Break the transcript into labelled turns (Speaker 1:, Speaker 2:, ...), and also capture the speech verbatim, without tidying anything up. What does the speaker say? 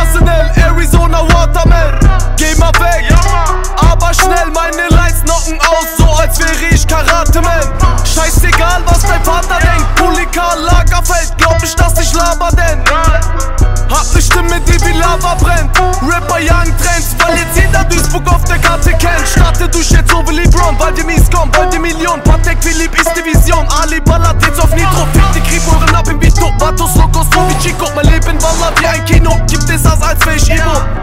Speaker 1: Arsenal, Arizona Waterman. Geh mal weg, aber schnell, meine Lines knocken aus, so als wäre ich Karate-Man. Scheißegal, was dein Vater denkt, Pulika, Lagerfeld, glaub ich, dass ich laber denn. Hab ne Stimme, die wie Lava brennt. Rapper jagen Trends, weil jetzt jeder Duisburg auf der Karte kennt. Starte durch jetzt so wie LeBron, weil die Mies kommen, weil die Million. Patek Philipp ist die Vision, Ali ballert jetzt auf Nitro. Fick die Krieg, ab im Beat, Matos, Locos, so wie Chico. Mein Leben ballert wie ein Kino, gibt es das als Fähig Ibo.